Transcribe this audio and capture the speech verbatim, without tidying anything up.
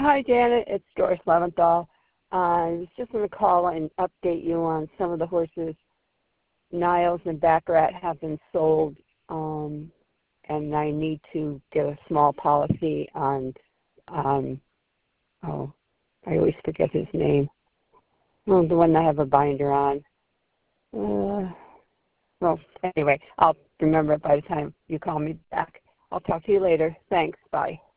Hi, Janet. It's Doris Leventhal. Uh, I was just going to call and update you on some of the horses. Niles and Baccarat have been sold, um, and I need to get a small policy on, um, oh, I always forget his name. Oh, the one I have a binder on. Uh, well, anyway, I'll remember it by the time you call me back. I'll talk to you later. Thanks. Bye.